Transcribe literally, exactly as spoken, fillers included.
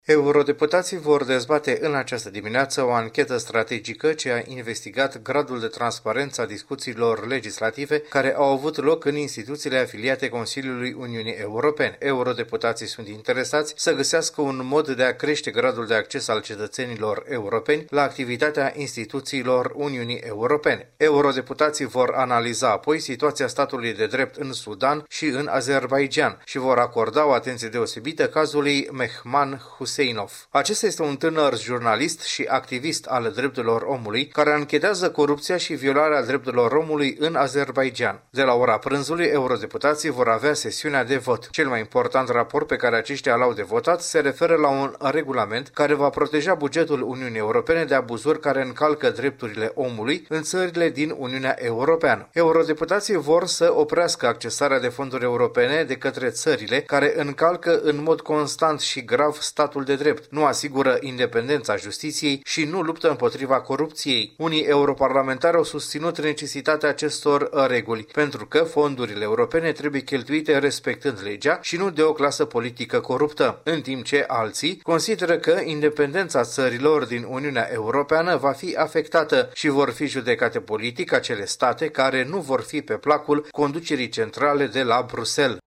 Eurodeputații vor dezbate în această dimineață o anchetă strategică ce a investigat gradul de transparență a discuțiilor legislative care au avut loc în instituțiile afiliate Consiliului Uniunii Europene. Eurodeputații sunt interesați să găsească un mod de a crește gradul de acces al cetățenilor europeni la activitatea instituțiilor Uniunii Europene. Eurodeputații vor analiza apoi situația statului de drept în Sudan și în Azerbaidjan și vor acorda o atenție deosebită cazului Mehman Husseinov. Acesta este un tânăr jurnalist și activist al drepturilor omului care anchetează corupția și violarea drepturilor omului în Azerbaidjan. De la ora prânzului, eurodeputații vor avea sesiunea de vot. Cel mai important raport pe care aceștia l-au de votat se referă la un regulament care va proteja bugetul Uniunii Europene de abuzuri care încalcă drepturile omului în țările din Uniunea Europeană. Eurodeputații vor să oprească accesarea de fonduri europene de către țările care încalcă în mod constant și grav statul de drept, nu asigură independența justiției și nu luptă împotriva corupției. Unii europarlamentari au susținut necesitatea acestor reguli, pentru că fondurile europene trebuie cheltuite respectând legea și nu de o clasă politică coruptă, în timp ce alții consideră că independența țărilor din Uniunea Europeană va fi afectată și vor fi judecate politic acele state care nu vor fi pe placul conducerii centrale de la Bruxelles.